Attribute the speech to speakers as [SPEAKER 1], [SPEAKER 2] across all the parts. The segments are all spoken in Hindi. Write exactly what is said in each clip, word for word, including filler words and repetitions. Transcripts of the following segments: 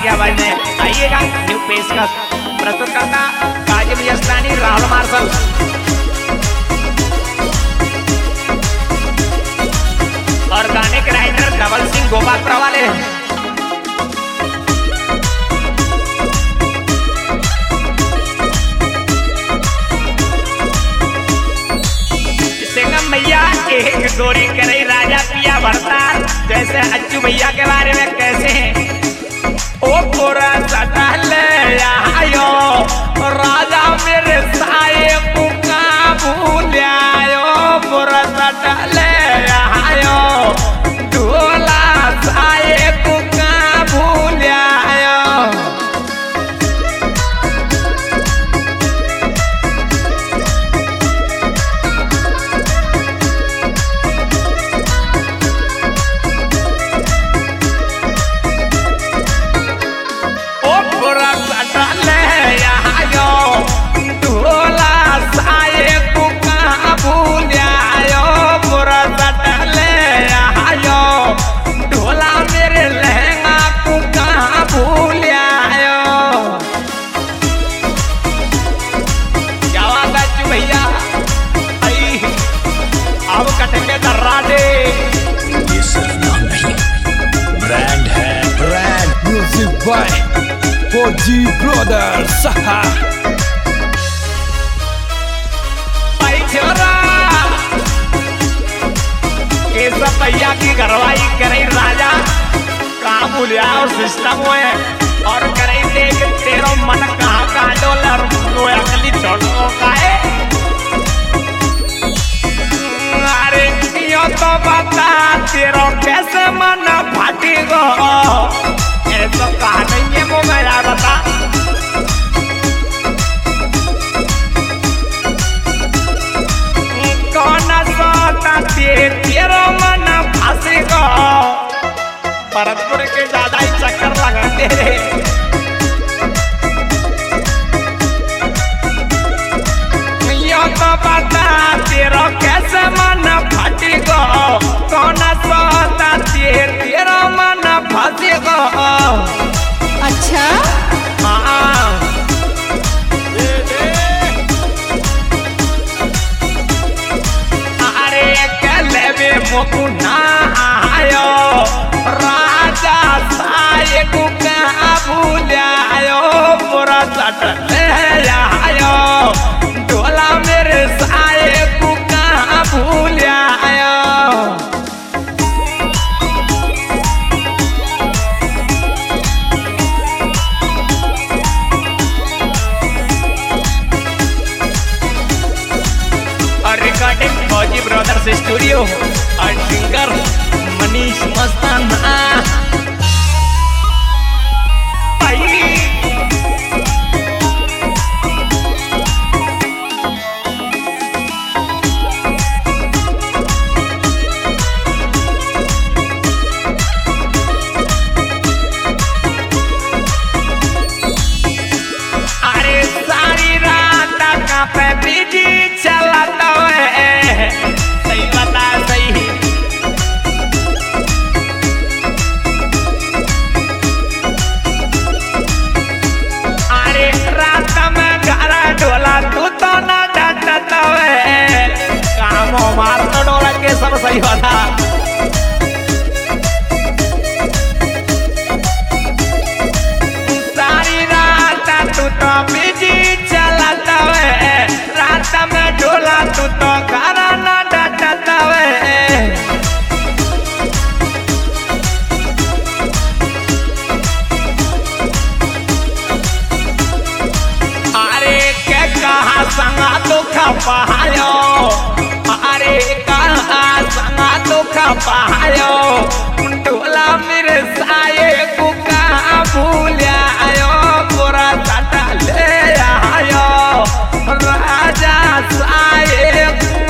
[SPEAKER 1] की आवाज में आइएगा न्यू पेशकश प्रस्तुत करता काजिम यस्तानी राहुल मार्शल और गाने के राइटर धवल सिंह गोपालपुरा वाले। भैया एक गोरी करे राजा पिया भरतार जैसे अच्छू भैया के बारे में कैसे हैं। ओ पूरा सटा ले आयो राजा मेरे साए को का भूल आयो पूरा सटा ले आयो ढोला साए को का भूल आयो।
[SPEAKER 2] ये सिर्फ नाम नहीं ब्रांड है brand. Music by Fauji Brothers.
[SPEAKER 1] ये सब भैया की घरवाई करे राजा कहाँ भूलिया और सिस्टम है और करे देख तेरो मन कहाँ कहाँ डोलर अगली छोड़ो का है। अरे यो तो बता तेरो कैसे मन फाटी गो ऐसा कहा नहीं है वो मेरा बता। कौन सोता तेरो मन फांसी गो भरतपुर के ज्यादा ही चक्कर लगाते रे। यो तो बता तेरो कैसे मन फाटी गो कौन सोता तेरो मन फांसी गो।
[SPEAKER 3] अच्छा
[SPEAKER 1] हाँ अरे कले में मुकुना आयो राजा साए को कहाँ भूल आयो पूरा सट ले आयो ढोला मेरे साए को कहाँ भूल आयो। और रिकॉर्डिंग फौजी ब्रदर्स स्टूडियो और सिंगर मनीष मस्ताना। अरे सारी रात का पे बिजी चलाता है सही बता सही। अरे रात में गारा ढोला तू तो ना डांटता है काम मार तो डोला के सब सही बता। सारी रात तू तो बिजी चलाता है रात में ढोला तू तो गारा ना डांटता है। अरे के कहा संगा दुख पायो अरे कहा संगा दुख पायो ढोला मेरे साए को कहाँ भूल आयो पूरा सटा ले आयो राजा साए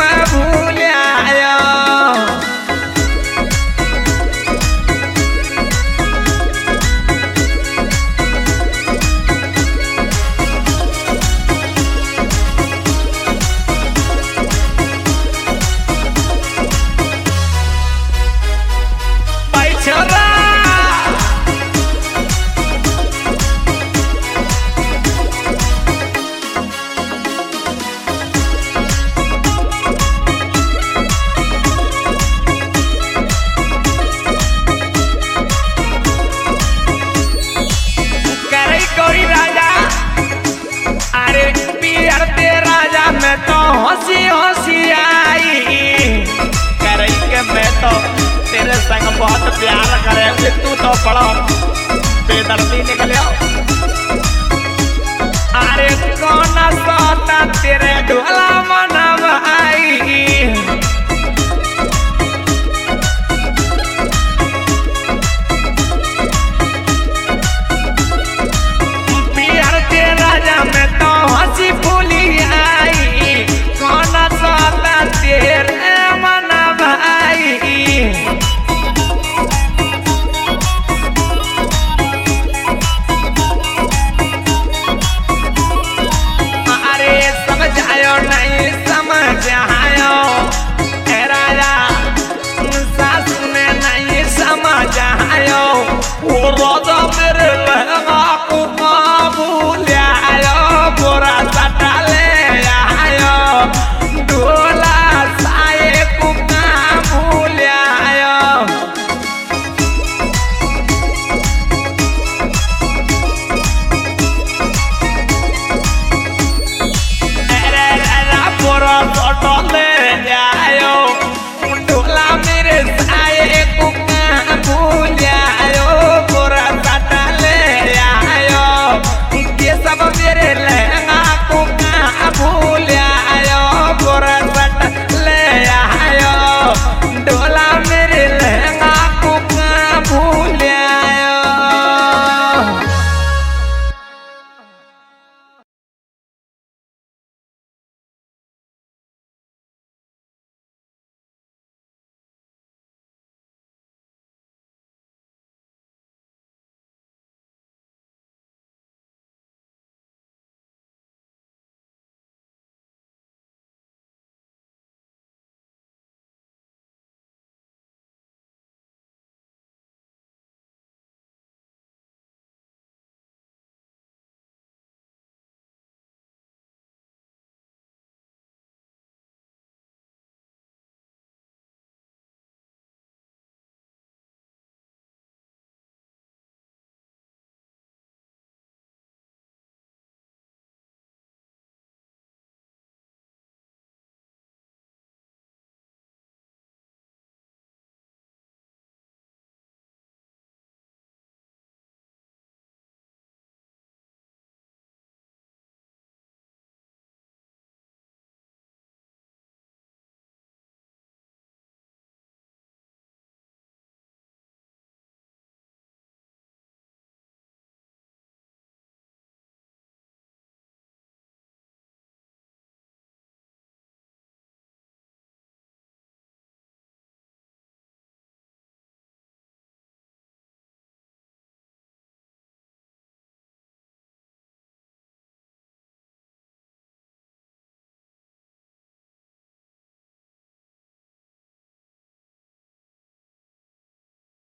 [SPEAKER 1] तो पड़ो